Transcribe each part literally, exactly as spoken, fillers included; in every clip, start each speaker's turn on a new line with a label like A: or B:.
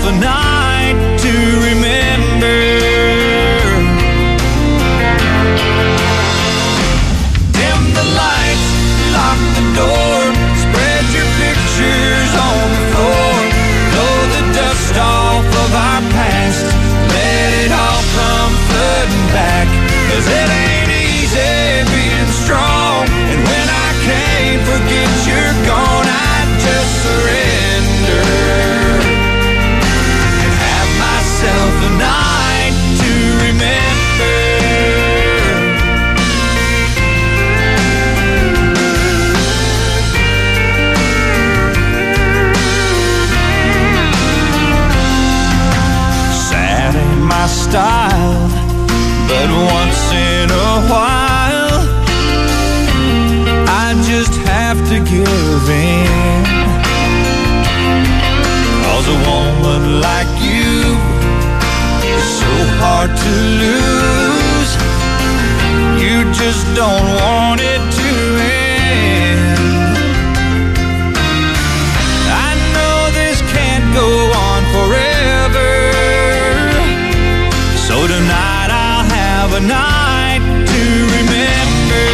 A: a night to remember. Dim the lights, lock the door, spread your pictures on the floor, blow the dust off of our past, let it all come flooding back, 'cause it ain't easy being strong, and when I can't forget you're gone, I just surrender and have myself a night to remember. Sad ain't my style, but once in a while I just have to give in, 'cause a woman like you is so hard to lose. You just don't want it to end. I know this can't go on forever, so tonight I'll have a night to remember.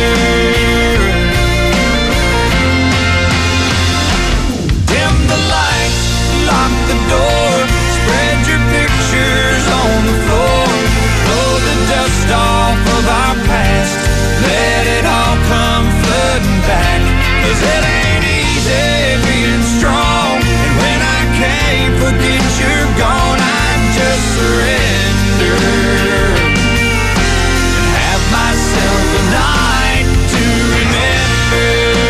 A: Dim the lights, lock the door, spread your pictures on the floor, blow the dust off of our past, let it all come flooding back, 'cause it ain't easy being strong, and when I can't forget you're gone, I just surrender and have myself a night to remember.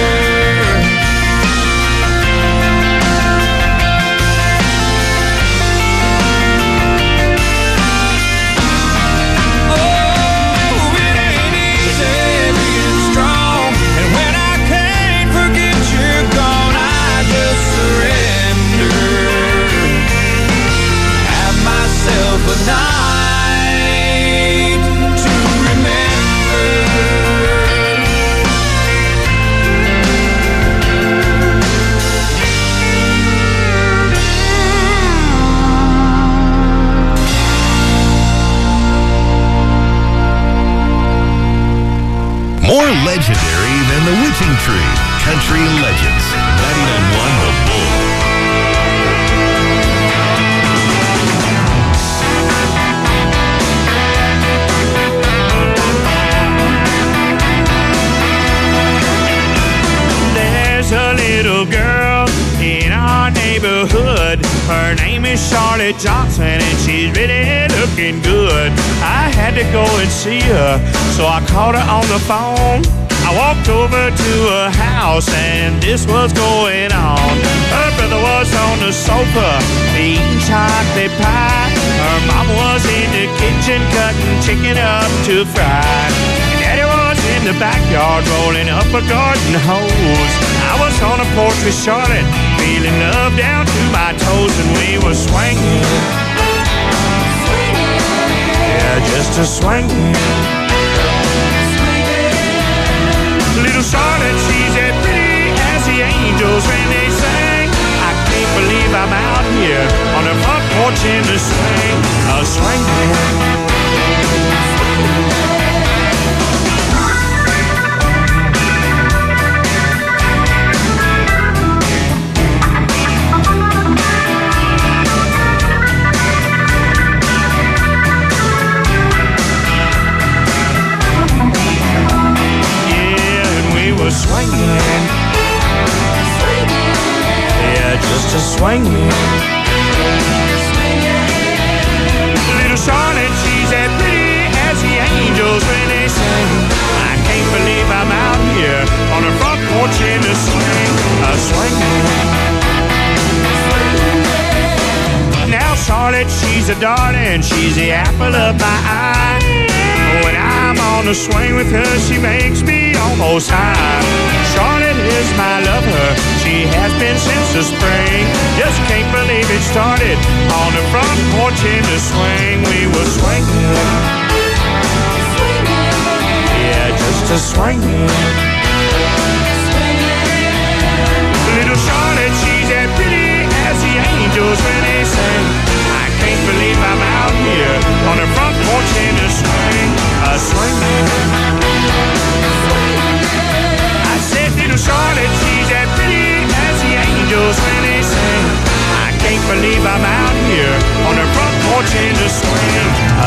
A: Oh, it ain't easy being strong, and when I can't forget you're gone, I just surrender, have myself a night to remember.
B: More legendary than the Witching Tree. Country Legends. ninety-nine point one The Bull.
C: There's a little girl in our neighborhood. Her name is Charlotte Johnson, and she's really looking good. I had to go and see her, so I called her on the phone. I walked over to her house, and this was going on. Her brother was on the sofa eating chocolate pie. Her mama was in the kitchen cutting chicken up to fry. And Daddy was in the backyard rolling up a garden hose. I was on the porch with Charlotte, feeling love down to my toes, and we were swinging. Yeah, just a swinging. Little Charlotte, she's as pretty as the angels when they sing. I can't believe I'm out here on the front porch in the swing, a swinging. Swinging, yeah, just a swinging. Little Charlotte, she's as pretty as the angels when they sing. I can't believe I'm out here on the front porch in the swing, a swinging. Now Charlotte, she's a darling, she's the apple of my eye. When I'm on the swing with her, she makes me almost high. Charlotte is my lover, she has been since the spring. Just can't believe it started on the front porch in the swing. We were swinging, yeah, just a swinging. Little Charlotte, she's as pretty as the angels when they sing.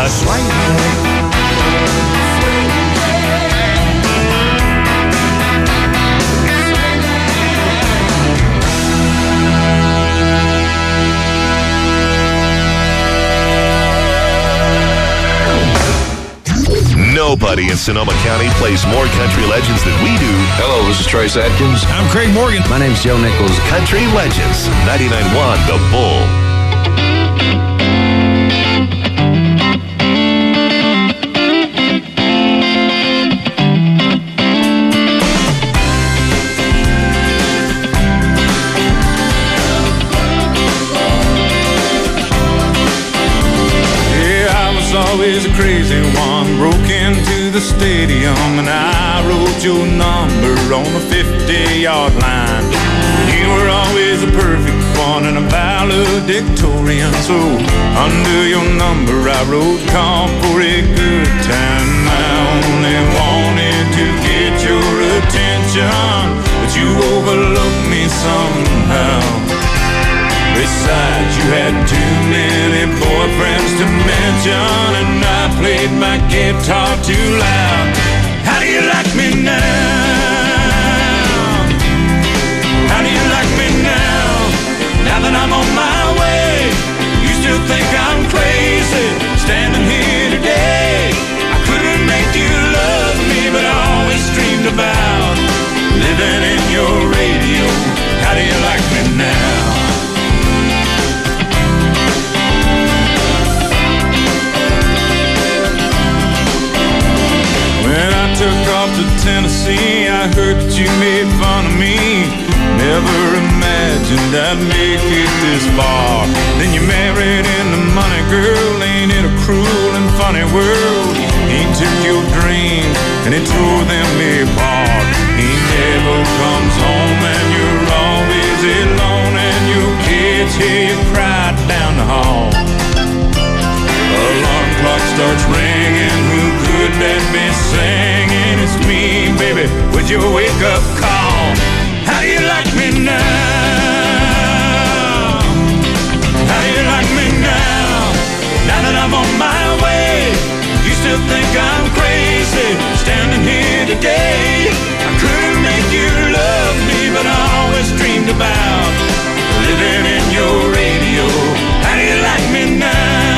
C: a swing day.
B: Nobody in Sonoma County plays more country legends than we do.
D: Hello, this is Trace Atkins.
E: I'm Craig Morgan.
F: My name's Joe Nichols.
B: Country Legends, ninety-nine point one The Bull.
A: Always a crazy one, broke into the stadium and I wrote your number on the fifty-yard line. You were always a perfect one and a valedictorian, so under your number I wrote call for a good time. I only wanted to get your attention, but you overlooked me somehow. Besides, you had too many boyfriends to mention, and I played my guitar too loud. How do you like me now? How do you like me now? Now that I'm on my way, you still think I'm crazy, standing here today. I couldn't make you love me, but I always dreamed about living in your radio. How do you like me now? When I took off to Tennessee, I heard that you made fun of me. Never imagined I'd make it this far. Then you married into money, girl. Ain't it a cruel and funny world? He took your dreams and he tore them apart. He never comes home and you're always alone, and your kids hear you cry down the hall. Alarm clock starts ringing, who could that be singing? It's me, baby, with your wake-up call. How do you like me now? How do you like me now? Now that I'm on my way, you still think I'm crazy, standing here today. I couldn't make you love me, but I always dreamed about living in your radio. How do you like me now?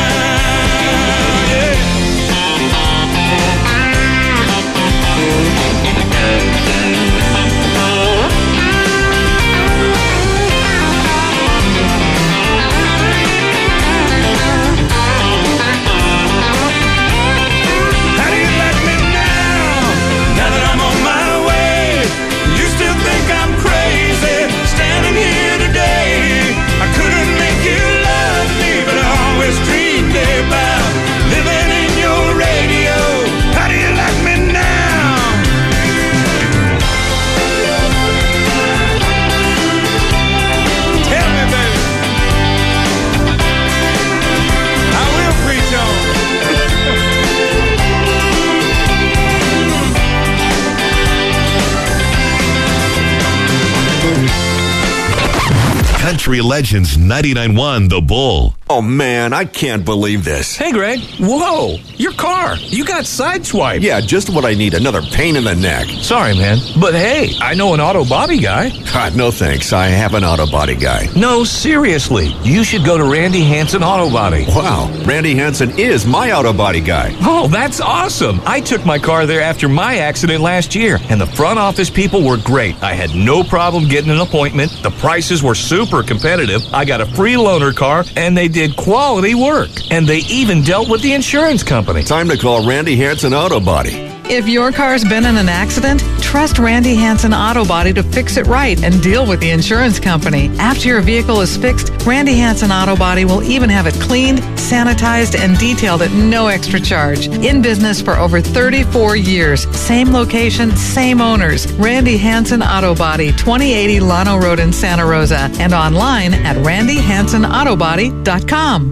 B: Country Legends, ninety-nine point one The Bull.
D: Oh, man, I can't believe this.
E: Hey, Greg. Whoa, your car. You got sideswiped.
D: Yeah, just what I need, another pain in the neck.
E: Sorry, man. But hey, I know an auto body guy.
D: God, no thanks. I have an auto body guy.
E: No, seriously. You should go to Randy Hansen Auto Body.
D: Wow, Randy Hansen is my auto body guy.
E: Oh, that's awesome. I took my car there after my accident last year, and the front office people were great. I had no problem getting an appointment. The prices were super competitive. I got a free loaner car, and they did quality work. And they even dealt with the insurance company.
D: Time to call Randy Hansen Auto Body.
G: If your car's been in an accident, trust Randy Hansen Auto Body to fix it right and deal with the insurance company. After your vehicle is fixed, Randy Hansen Auto Body will even have it cleaned, sanitized, and detailed at no extra charge. In business for over thirty-four years. Same location, same owners. Randy Hansen Auto Body, twenty eighty Llano Road in Santa Rosa, and online at randy hansen auto body dot com.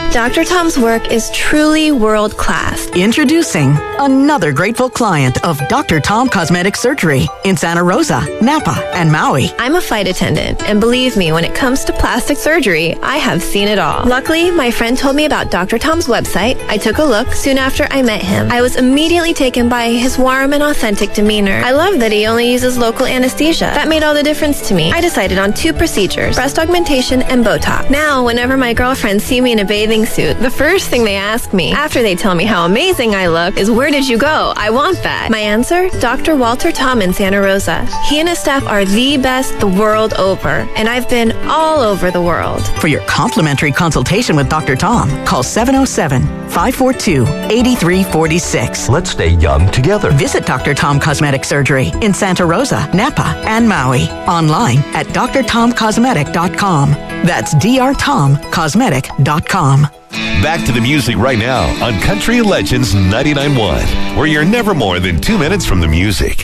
F: Doctor Tom's work is truly world-class.
H: Introducing another grateful client of Doctor Tom Cosmetic Surgery in Santa Rosa, Napa, and Maui.
F: I'm a flight attendant, and believe me, when it comes to plastic surgery, I have seen it all. Luckily, my friend told me about Doctor Tom's website. I took a look soon after I met him. I was immediately taken by his warm and authentic demeanor. I love that he only uses local anesthesia. That made all the difference to me. I decided on two procedures, breast augmentation and Botox. Now, whenever my girlfriends see me in a bathing suit, the first thing they ask me, after they tell me how amazing I look, is where did you go? I want that. My answer? Doctor Walter Tom in Santa Rosa. He and his staff are the best the world over, and I've been all over the world.
H: For your complimentary consultation with Doctor Tom, call seven oh seven, five four two, eight three four six.
B: Let's stay young together.
H: Visit Doctor Tom Cosmetic Surgery in Santa Rosa, Napa, and Maui. Online at d r tom cosmetic dot com. That's d r tom cosmetic dot com.
B: Back to the music right now on Country Legends ninety-nine point one, where you're never more than two minutes from the music.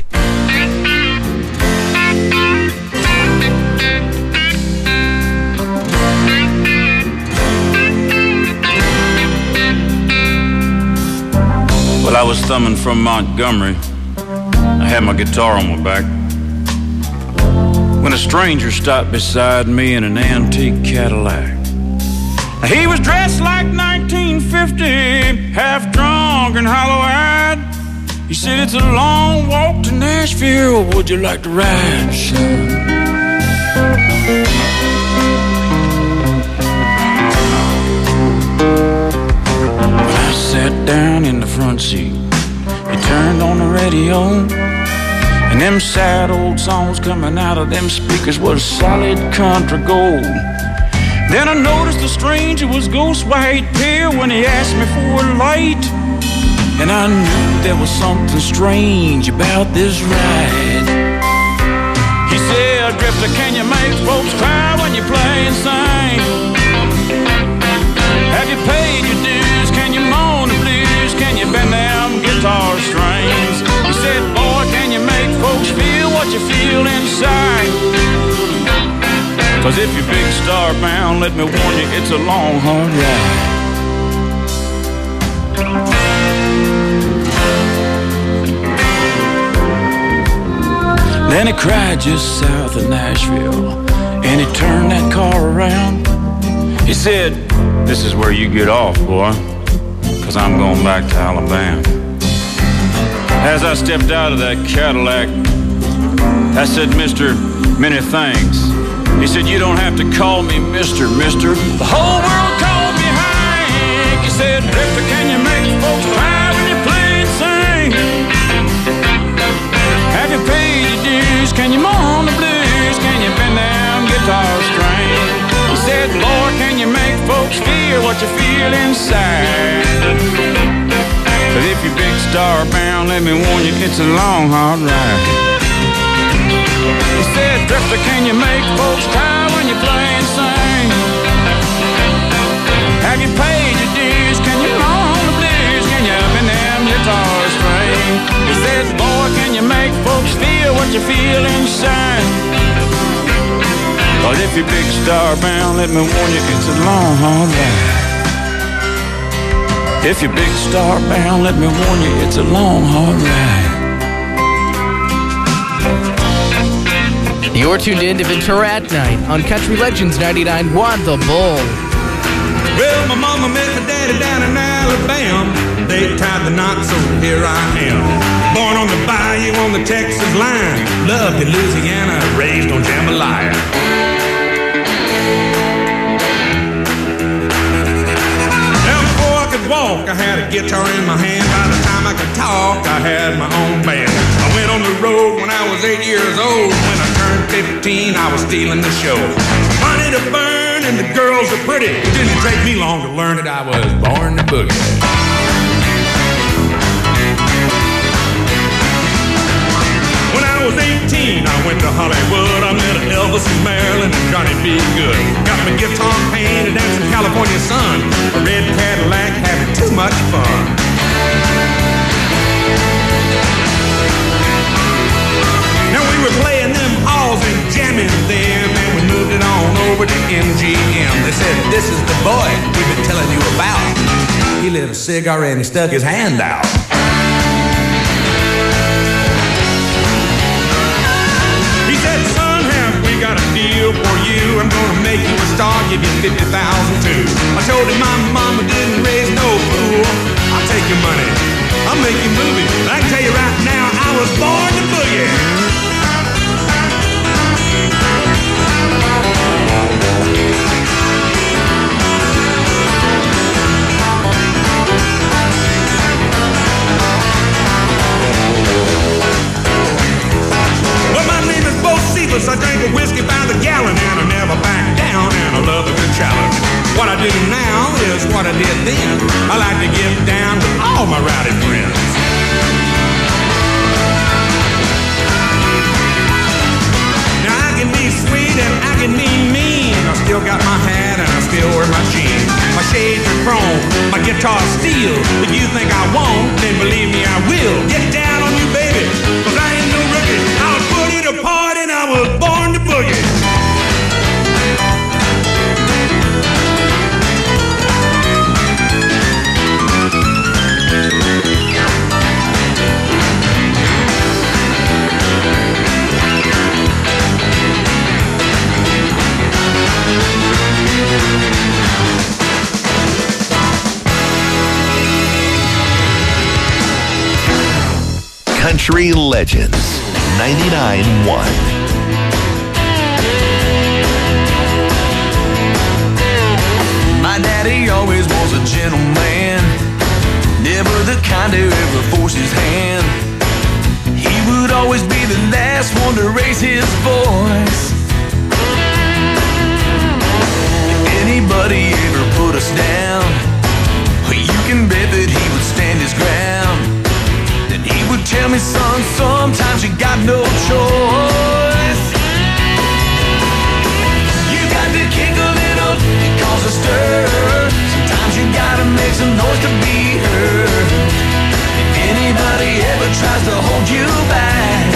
I: Well, I was thumbing from Montgomery. I had my guitar on my back when a stranger stopped beside me in an antique Cadillac. He was dressed like nineteen fifty, half drunk and hollow-eyed. He said, "It's a long walk to Nashville. Would you like to ride, son?" When I sat down in the front seat, he turned on the radio, and them sad old songs coming out of them speakers was solid country gold. Then I noticed the stranger was ghost white pale when he asked me for a light, and I knew there was something strange about this ride. He said, "Drifter, can you make folks cry when you play and sing? Have you paid your dues? Can you moan the blues? Can you bend them guitar strings?" He said, "Boy, can you make folks feel what you feel inside? 'Cause if you're big star bound, let me warn you, it's a long, hard ride." Then he cried just south of Nashville, and he turned that car around. He said, "This is where you get off, boy, 'cause I'm going back to Alabama." As I stepped out of that Cadillac, I said, "Mister, many thanks." He said, "You don't have to call me Mister, Mister. The whole world called me Hank." He said, "Drifter, can you make folks cry when you play and sing? Have you paid your dues? Can you moan the blues? Can you bend them guitar strings?" He said, "Lord, can you make folks feel what you feel inside? 'Cause if you're big star bound, let me warn you, it's a long, hard ride." He said, "Drifter, can you make folks cry when you play and sing? Have you paid your dues? Can you moan the blues? Can you bend them guitar strings?" He says, "Boy, can you make folks feel what you feel inside? But if you're big star bound, let me warn you, it's a long, hard ride. If you're big star bound, let me warn you, it's a long, hard ride."
J: You're tuned in to Ventura at Night on Country Legends ninety-nine point one The Bull.
K: Well, my mama met my daddy down in Alabama. They tied the knot, so here I am. Born on the bayou on the Texas line. Loved in Louisiana, raised on jambalaya. Now before I could walk, I had a guitar in my hand. By the time I could talk, I had my own band. I went on the road when I was eight years old. When I turned fifteen, I was stealing the show. Money to burn and the girls are pretty. It didn't take me long to learn that I was born to boogie. When I was eighteen, I went to Hollywood. I met Elvis and Marilyn and Johnny B. Good. Got my guitar painted and some California sun. A red Cadillac, having too much fun. Now we were playing them alls and jamming them, and we moved it on on over to M G M. They said, this is the boy we've been telling you about. He lit a cigar and he stuck his hand out. He said, son, have we got a deal for you? I'm gonna make you a star, give you fifty thousand too. I told him my mama didn't raise no fool. I'll take your money, I'll make you movies. I can tell you right now, I was born to boogie. I drink a whiskey by the gallon and I never back down, and I love a good challenge. What I do now is what I did then. I like to get down with all my rowdy friends. Now I can be sweet and I can be mean. I still got my hat and I still wear my jeans. My shades are chrome, my guitar's steel. If you think I won't, then believe me I will. Get down on you, baby, cause I ain't no rookie. I'll put it apart. I was born to boogie.
B: Country Legends ninety-nine point one.
A: My daddy always was a gentleman, never the kind to ever force his hand. He would always be the last one to raise his voice. If anybody ever put us down, well, you can bet that he would stand his ground. Then he would tell me, son, sometimes you got no choice. You got to kick a little, it cause a stir. Sometimes you gotta make some noise to be heard. If anybody ever tries to hold you back,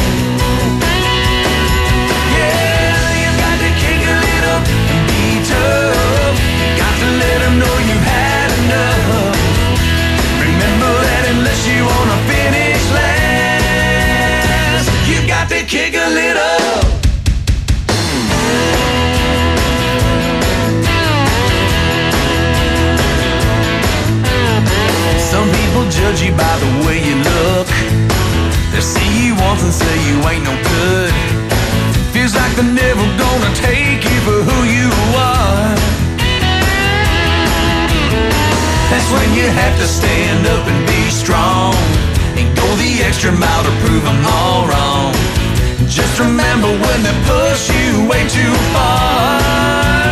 A: yeah, you got to kick a little and be tough. You got to let them know you've had enough. Remember that unless you wanna finish last, you got to kick a little. Some people judge you by the way you look. They see you once and say you ain't no good. Feels like they're never gonna take you for who you are. That's when you have to stand up and be strong and go the extra mile to prove them all wrong. Just remember when they push you way too far,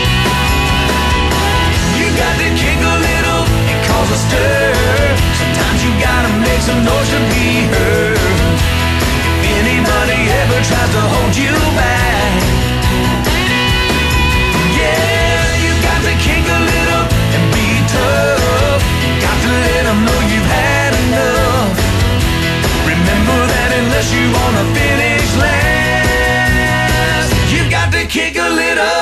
A: you got to kick a little and cause a stir. Sometimes you gotta make some noise to be heard. If anybody ever tries to hold you back, yeah, you got to kick a little and be tough. You got to let them know you've had enough. Remember that unless you wanna finish last, you got to kick a little.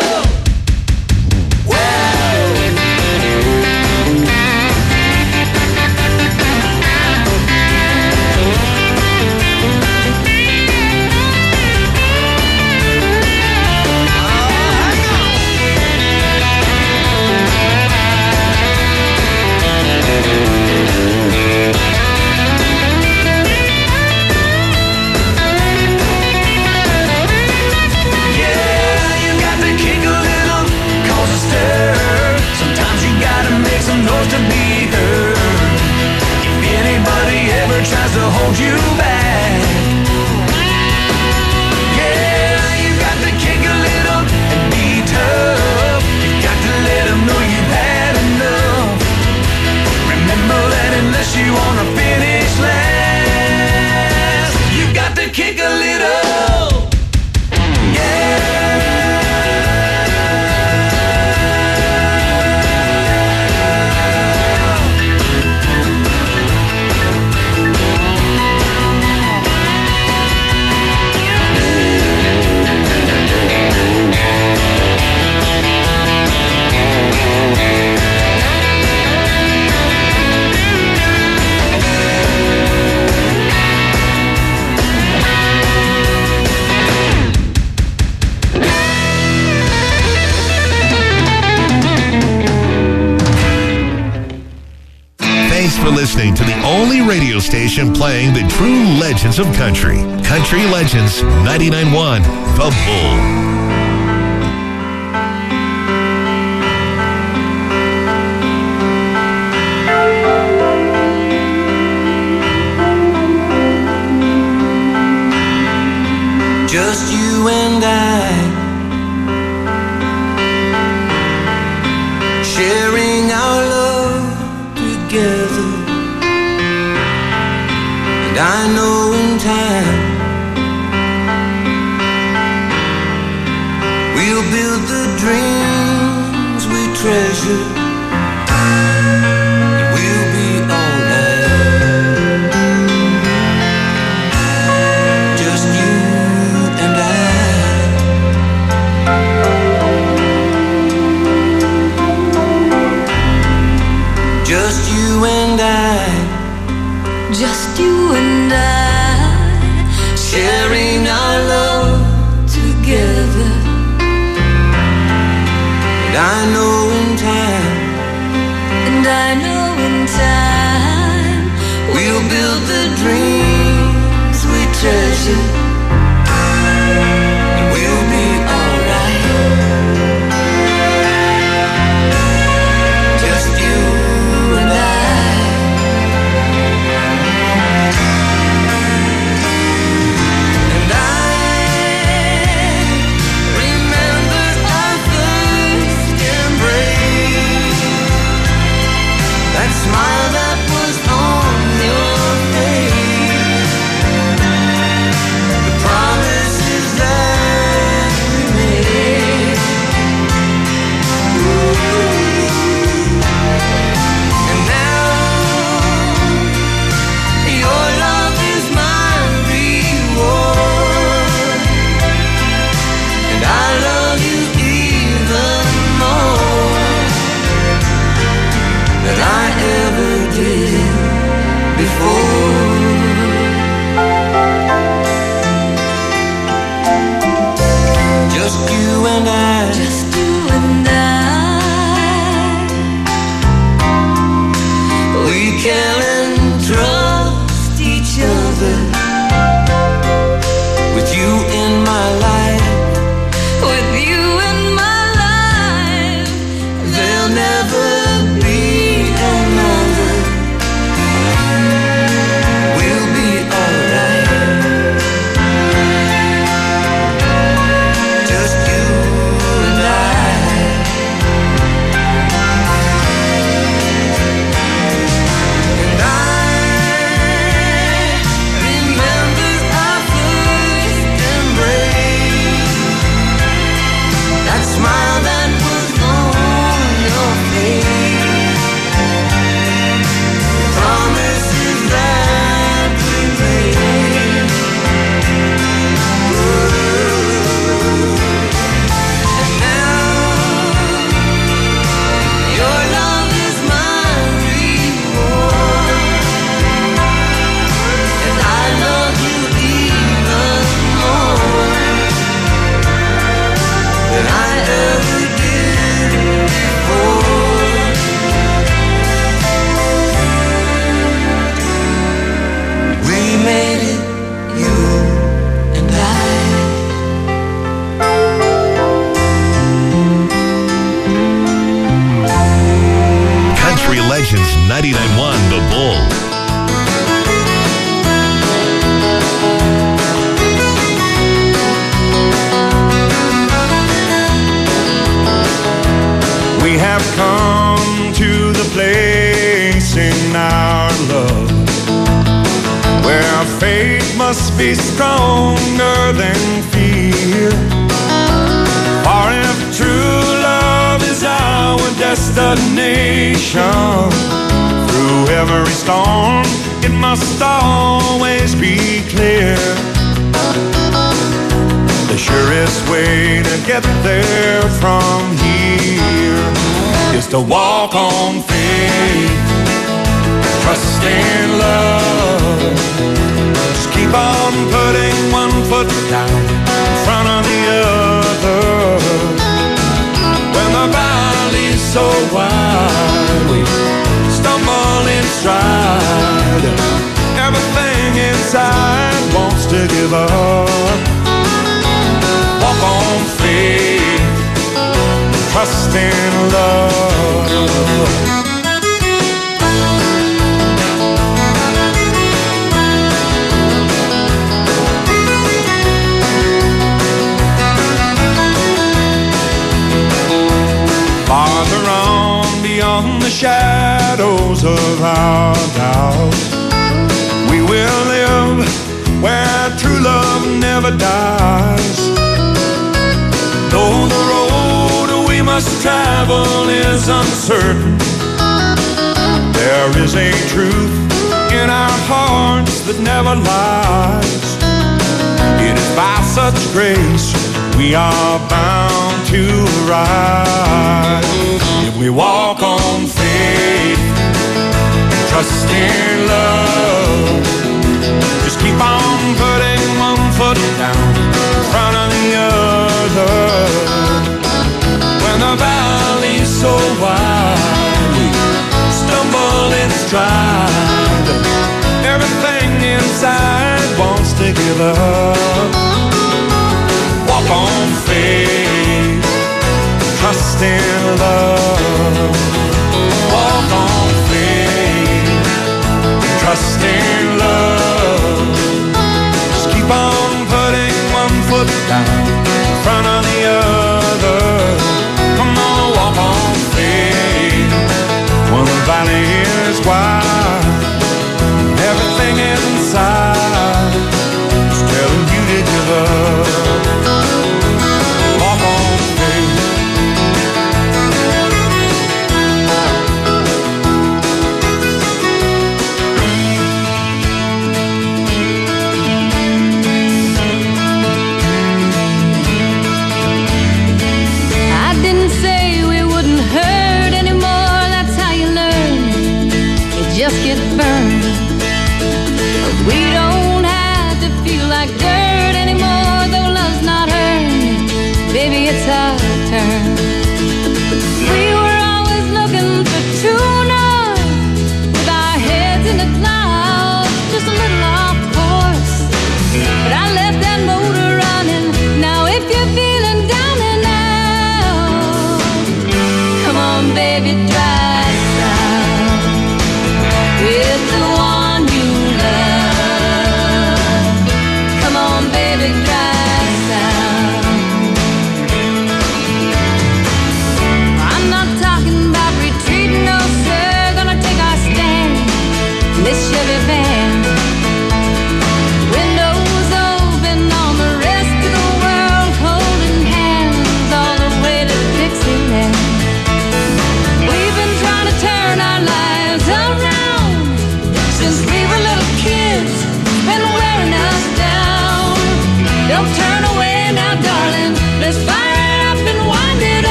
B: for listening to the only radio station playing the true legends of country. Country Legends ninety-nine point one, The Bull.
A: Just you and I, sharing our love together. And I know in time we'll build the dreams we treasure. We'll be alright. Just you and I. Just you and I.
L: Just you and I,
A: sharing our love together. And I know in time,
L: and I know in time,
A: we'll build the dreams we treasure. And we'll be alright. Just you and I. And I remember our first embrace. That smile that was on your face. The promises that we made. Ooh. And now your love is my reward. And I love you even more than I ever did before. Just you and I.
L: just you and I,
A: We can entrust each other. With you in my life,
L: with you in my life,
A: there'll never be another. We'll be alright. Just you and I. And I remember our first embrace. That smile that was on your face. Promises that we made. Ooh. And now your love is my reward. And I love you even more than I ever did before. We made it, you and I.
B: Country Legends ninety-nine point one, The Bull.
C: We have come to the place in our love where our faith must be stronger than fear. For if true love is our destination, through every storm it must always be clear. The surest way to get there from here is to walk on faith, trust in love. Just keep on putting one foot down in front of the other. so wide we stumble in stride.
A: give up. Walk on faith, trust in love. Farther on beyond the shadows of our doubt, we will live where true love never dies. Though the road we must travel is uncertain, there is a truth in our hearts that never lies. It is by such grace we are bound to rise. If we walk on faith, trust in love, just keep on putting one foot down in front of the other. When the valley's so wide, we stumble in stride. Everything inside wants to give up. Walk on faith, trust in love. Walk on faith, trust in love. Just keep on putting one foot down